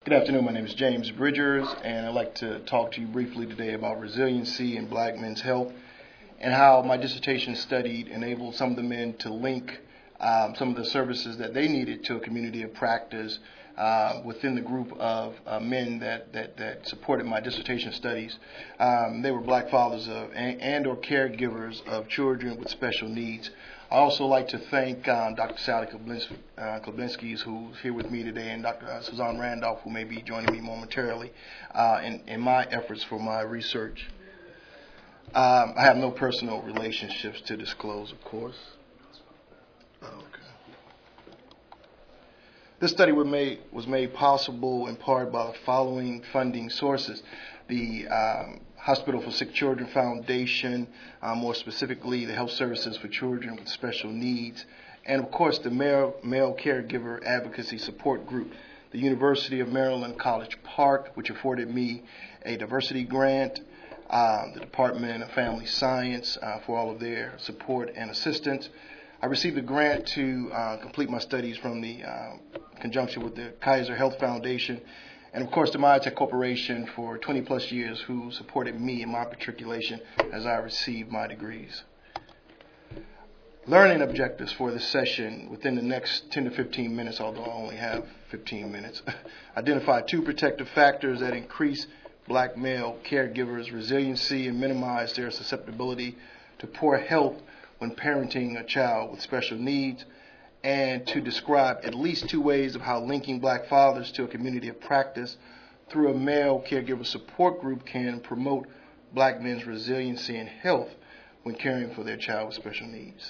Good afternoon. My name is James Bridgers, and I'd like to talk to you briefly today about resiliency in black men's health and how my dissertation study enabled some of the men to link some of the services that they needed to a community of practice within the group of men that supported my dissertation studies. They were black fathers of and or caregivers of children with special needs. I also like to thank Dr. Sally Klebinski, who's here with me today, and Dr. Suzanne Randolph, who may be joining me momentarily in my efforts for my research. I have no personal relationships to disclose, of course. This study was made possible in part by the following funding sources. The Hospital for Sick Children Foundation, more specifically the Health Services for Children with Special Needs, and of course the Male Caregiver Advocacy Support Group, the University of Maryland College Park, which afforded me a diversity grant, the Department of Family Science for all of their support and assistance. I received a grant to complete my studies from the conjunction with the Kaiser Health Foundation, and of course the Myotech Corporation for 20 plus years, who supported me in my matriculation as I received my degrees. Learning objectives for this session within the next 10 to 15 minutes, although I only have 15 minutes. Identify 2 protective factors that increase black male caregivers' resiliency and minimize their susceptibility to poor health when parenting a child with special needs, and to describe at least 2 ways of how linking black fathers to a community of practice through a male caregiver support group can promote black men's resiliency and health when caring for their child with special needs.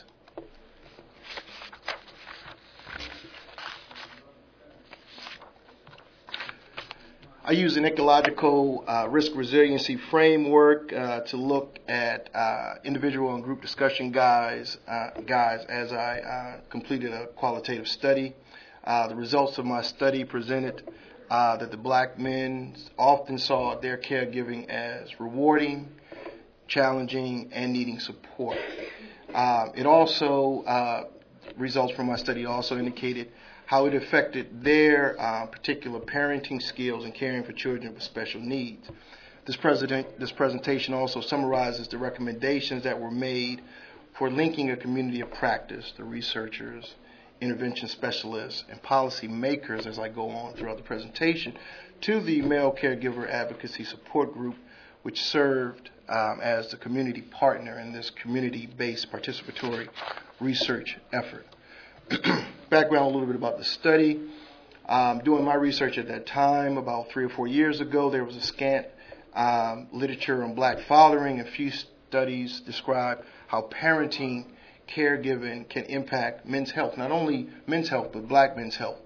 I use an ecological risk resiliency framework to look at individual and group discussion guides as I completed a qualitative study. The results of my study presented that the black men often saw their caregiving as rewarding, challenging, and needing support. It also, results from my study also indicated how it affected their particular parenting skills and caring for children with special needs. This presentation also summarizes the recommendations that were made for linking a community of practice, the researchers, intervention specialists, and policy makers as I go on throughout the presentation, to the Male Caregiver Advocacy Support Group, which served as the community partner in this community-based participatory research effort. Background a little bit about the study. Doing my research at that time, about 3 or 4 years ago, there was a scant literature on black fathering, and few studies describe how parenting, caregiving can impact men's health, not only men's health, but black men's health.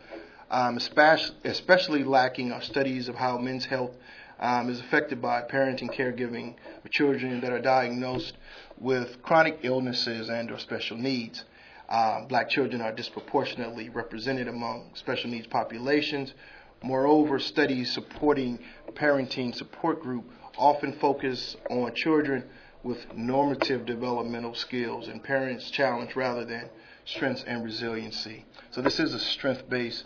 Especially lacking are studies of how men's health is affected by parenting, caregiving for children that are diagnosed with chronic illnesses and or special needs. Black children are disproportionately represented among special needs populations. Moreover, studies supporting parenting support group often focus on children with normative developmental skills and parents' challenge rather than strengths and resiliency. So this is a strength-based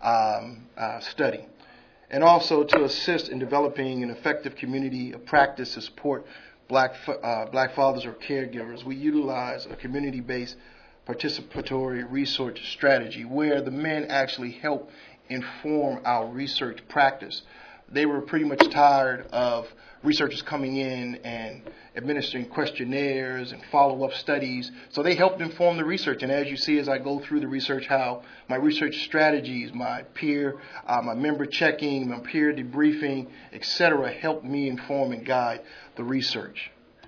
study. And also to assist in developing an effective community of practice to support black fathers or caregivers, we utilize a community-based participatory research strategy where the men actually help inform our research practice. They were pretty much tired of researchers coming in and administering questionnaires and follow-up studies, so they helped inform the research. And as you see as I go through the research, how my research strategies, my member checking, my peer debriefing, etc., helped me inform and guide the research.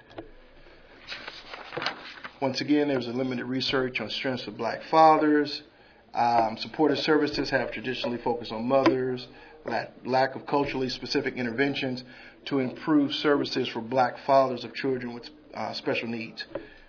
Once again, there's a limited research on strengths of black fathers. Supportive services have traditionally focused on mothers, lack of culturally specific interventions to improve services for black fathers of children with special needs.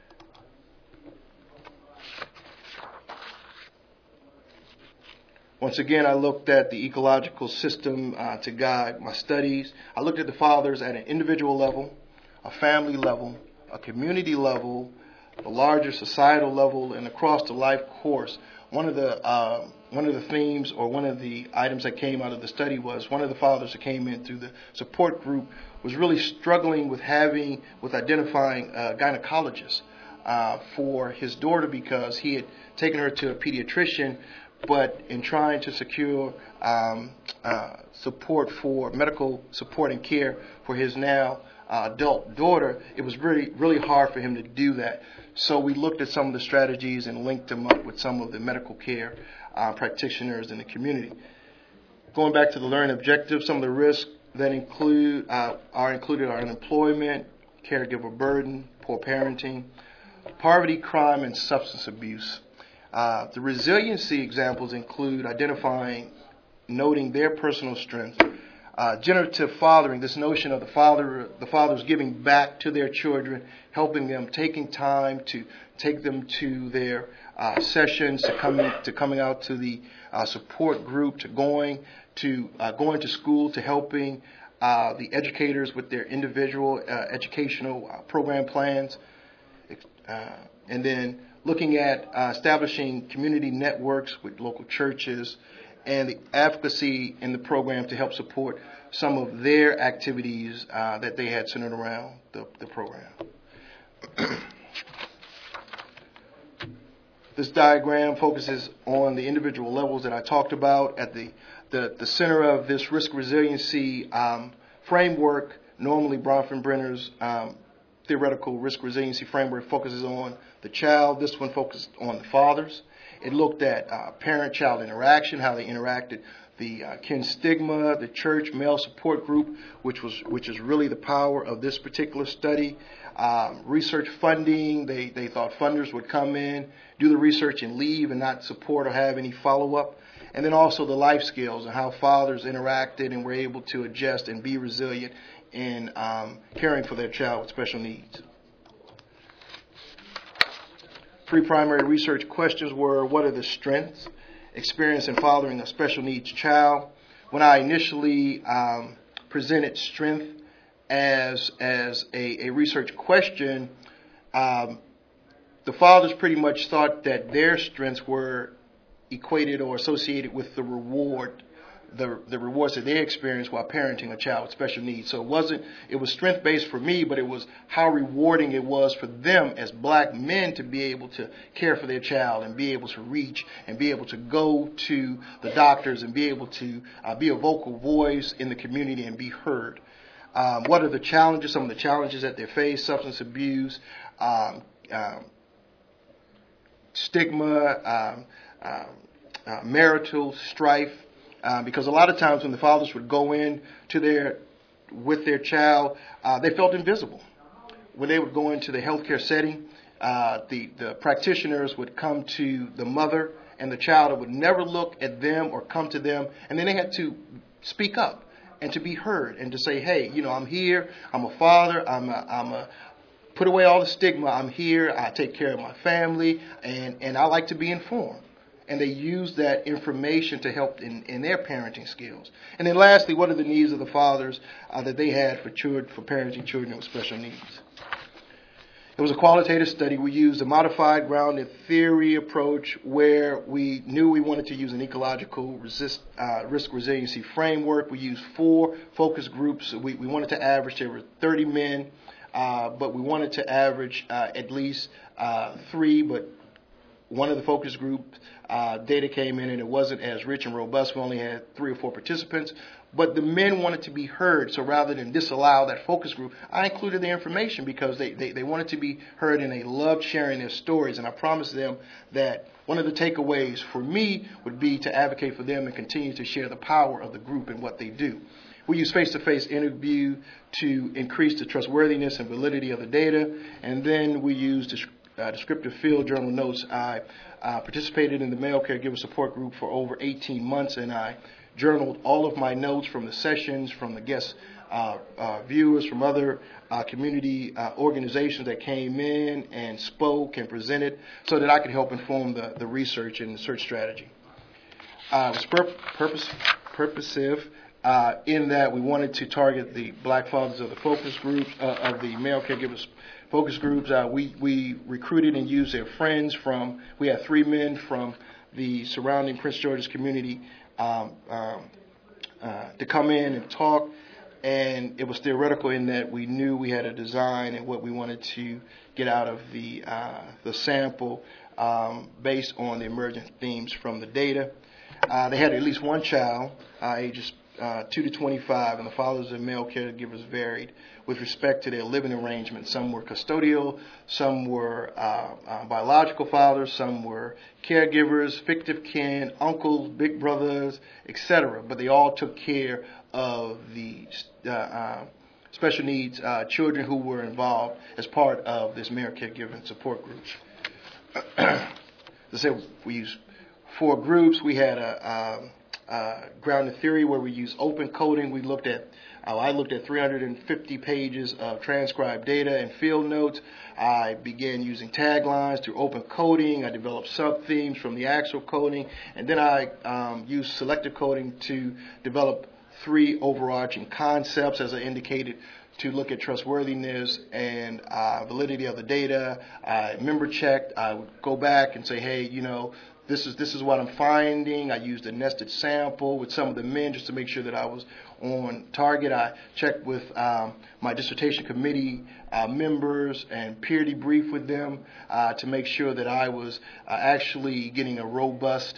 Once again, I looked at the ecological system to guide my studies. I looked at the fathers at an individual level, a family level, a community level, the larger societal level, and across the life course the themes, or one of the items that came out of the study, was one of the fathers that came in through the support group was really struggling with identifying a gynecologist for his daughter, because he had taken her to a pediatrician, but in trying to secure medical support and care for his now adult daughter, it was really, really hard for him to do that. So we looked at some of the strategies and linked them up with some of the medical care practitioners in the community. Going back to the learning objectives, some of the risks that are included are unemployment, caregiver burden, poor parenting, poverty, crime, and substance abuse. The resiliency examples include noting their personal strengths, generative fathering, this notion of the fathers giving back to their children, helping them, taking time to take them to their sessions, to coming out to the support group, to going to school, to helping the educators with their individual educational program plans, and then looking at establishing community networks with local churches, and the advocacy in the program to help support some of their activities that they had centered around the program. This diagram focuses on the individual levels that I talked about. At the center of this risk resiliency framework, normally Bronfenbrenner's theoretical risk resiliency framework focuses on the child. This one focused on the fathers. It looked at parent-child interaction, how they interacted, the kin stigma, the church male support group, which is really the power of this particular study. Research funding, they thought funders would come in, do the research and leave and not support or have any follow-up. And then also the life skills and how fathers interacted and were able to adjust and be resilient in caring for their child with special needs. 3 primary research questions were: what are the strengths, experience in fathering a special needs child? When I initially presented strength as a research question, the fathers pretty much thought that their strengths were equated or associated with the rewards that they experienced while parenting a child with special needs. So it was strength-based for me, but it was how rewarding it was for them as black men to be able to care for their child and be able to reach and be able to go to the doctors and be able to be a vocal voice in the community and be heard. What are the challenges, some of the challenges that they face: substance abuse, stigma, marital strife, because a lot of times when the fathers would go in with their child, they felt invisible. When they would go into the healthcare setting, the practitioners would come to the mother and the child and would never look at them or come to them, and then they had to speak up and to be heard and to say, hey, I'm here, I'm a father, put away all the stigma, I'm here, I take care of my family, and I like to be informed. And they use that information to help in their parenting skills. And then lastly, what are the needs of the fathers that they had for parenting children with special needs? It was a qualitative study. We used a modified grounded theory approach where we knew we wanted to use an ecological risk resiliency framework. We used 4 focus groups. We wanted to average, there were 30 men, but we wanted to average at least 3, but one of the focus group data came in and it wasn't as rich and robust. We only had 3 or 4 participants, but the men wanted to be heard. So rather than disallow that focus group, I included the information because they wanted to be heard and they loved sharing their stories. And I promised them that one of the takeaways for me would be to advocate for them and continue to share the power of the group and what they do. We use face-to-face interview to increase the trustworthiness and validity of the data, and then we use descriptive field journal notes. I participated in the male caregiver support group for over 18 months, and I journaled all of my notes from the sessions, from the guest viewers, from other community organizations that came in and spoke and presented so that I could help inform the research and the search strategy. It was purposive in that we wanted to target the black fathers of the focus groups, of the male caregivers focus groups. We recruited and used their friends we had 3 men from the surrounding Prince George's community to come in and talk. And it was theoretical in that we knew we had a design and what we wanted to get out of the sample based on the emergent themes from the data. They had at least one child, ages 2 to 25, and the fathers and male caregivers varied with respect to their living arrangement. Some were custodial, some were biological fathers, some were caregivers, fictive kin, uncles, big brothers, etc. But they all took care of the special needs children who were involved as part of this male caregiving support group. As I said, we used 4 groups. We had a grounded theory where we used open coding. We looked at I looked at 350 pages of transcribed data and field notes. I began using taglines through open coding. I developed sub-themes from the actual coding. And then I used selective coding to develop 3 overarching concepts, as I indicated, to look at trustworthiness and validity of the data. I member checked. I would go back and say, hey, this is what I'm finding. I used a nested sample with some of the men just to make sure that I was on target. I checked with my dissertation committee members and peer debrief with them to make sure that I was actually getting a robust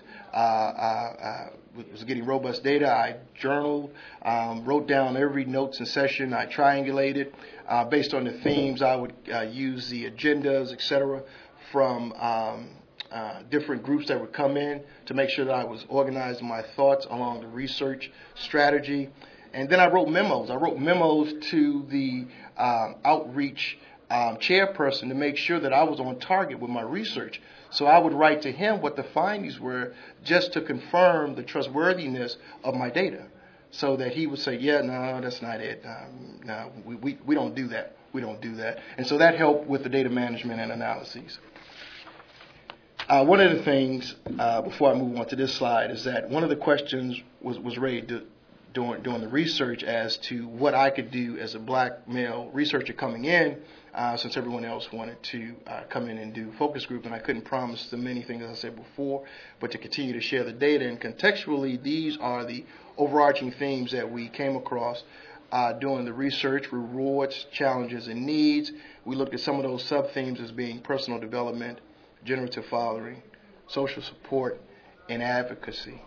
data. I journaled, wrote down every notes and session. I triangulated based on the themes. I would use the agendas, etc., from different groups that would come in to make sure that I was organizing my thoughts along the research strategy. And then I wrote memos. I wrote memos to the outreach chairperson to make sure that I was on target with my research. So I would write to him what the findings were just to confirm the trustworthiness of my data so that he would say, yeah, no, that's not it. No, we don't do that. We don't do that. And so that helped with the data management and analyses. One of the things, before I move on to this slide, is that one of the questions was raised during the research as to what I could do as a black male researcher coming in, since everyone else wanted to come in and do focus group, and I couldn't promise them anything, as I said before, but to continue to share the data. And contextually, these are the overarching themes that we came across doing the research: rewards, challenges, and needs. We looked at some of those sub-themes as being personal development, generative fathering, social support, and advocacy.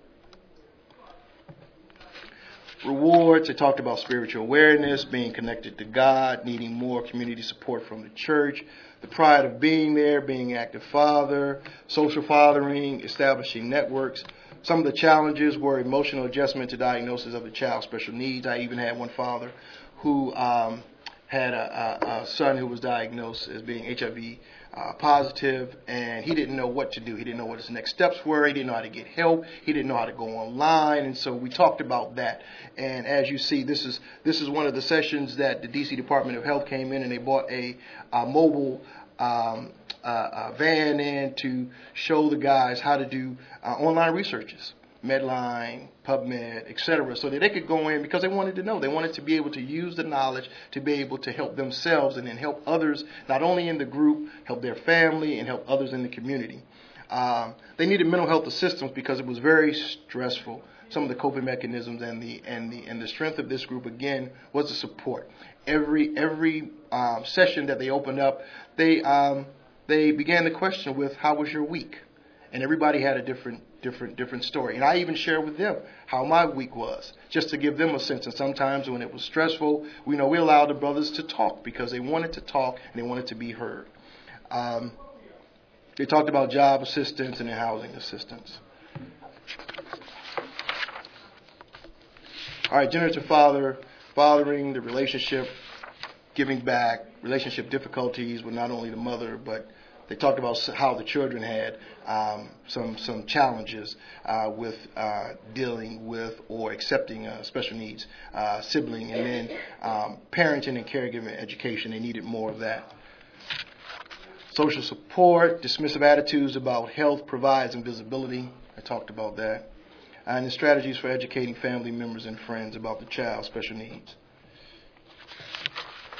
Rewards, it talked about spiritual awareness, being connected to God, needing more community support from the church, the pride of being there, being an active father, social fathering, establishing networks. Some of the challenges were emotional adjustment to diagnosis of the child's special needs. I even had one father who had a son who was diagnosed as being HIV positive, and he didn't know what to do. He didn't know what his next steps were. He didn't know how to get help. He didn't know how to go online, and so we talked about that. And as you see, this is one of the sessions that the DC Department of Health came in, and they bought a mobile van in to show the guys how to do online researches. Medline, PubMed, etc., so that they could go in because they wanted to know. They wanted to be able to use the knowledge to be able to help themselves and then help others, not only in the group, help their family, and help others in the community. They needed mental health assistance because it was very stressful. Some of the coping mechanisms and the strength of this group, again, was the support. Every session that they opened up, they began the question with, "How was your week?" And everybody had a different story. And I even shared with them how my week was, just to give them a sense. And sometimes when it was stressful, we allowed the brothers to talk because they wanted to talk and they wanted to be heard. They talked about job assistance and housing assistance. All right, generative fathering, the relationship, giving back, relationship difficulties with not only the mother, but they talked about how the children had some challenges with dealing with or accepting special needs sibling, and then parenting and caregiving education. They needed more of that. Social support, dismissive attitudes about health provides invisibility. I talked about that. And the strategies for educating family members and friends about the child's special needs.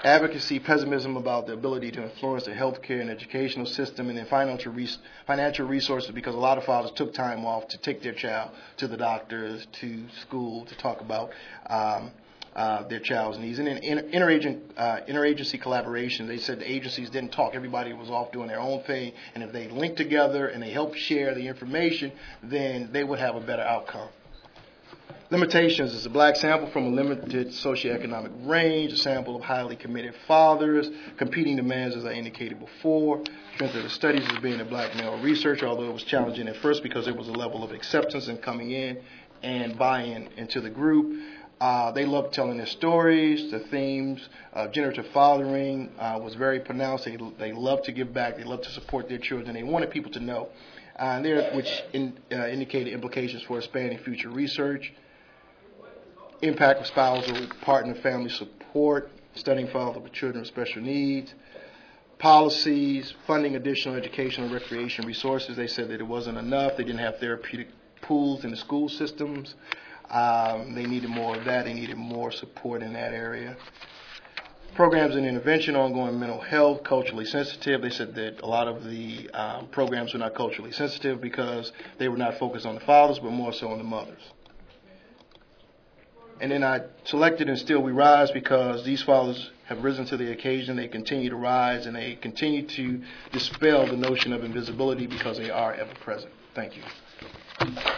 advocacy, pessimism about the ability to influence the healthcare and educational system, and then financial resources, because a lot of fathers took time off to take their child to the doctors, to school, to talk about their child's needs. And then interagency collaboration, they said the agencies didn't talk. Everybody was off doing their own thing, and if they linked together and they helped share the information, then they would have a better outcome. Limitations is a black sample from a limited socioeconomic range, a sample of highly committed fathers, competing demands, as I indicated before. Strength of the studies as being a black male researcher, although it was challenging at first because there was a level of acceptance in coming in and buy-in into the group. They loved telling their stories. The themes of generative fathering was very pronounced. They loved to give back. They loved to support their children. They wanted people to know, which indicated implications for expanding future research. Impact of spousal, partner, family support, studying fathers with children with special needs, policies, funding additional educational and recreation resources. They said that it wasn't enough. They didn't have therapeutic pools in the school systems. They needed more of that. They needed more support in that area. Programs and intervention, ongoing mental health, culturally sensitive. They said that a lot of the programs were not culturally sensitive because they were not focused on the fathers, but more so on the mothers. And then I selected And Still We Rise because these fathers have risen to the occasion. They continue to rise, and they continue to dispel the notion of invisibility because they are ever present. Thank you.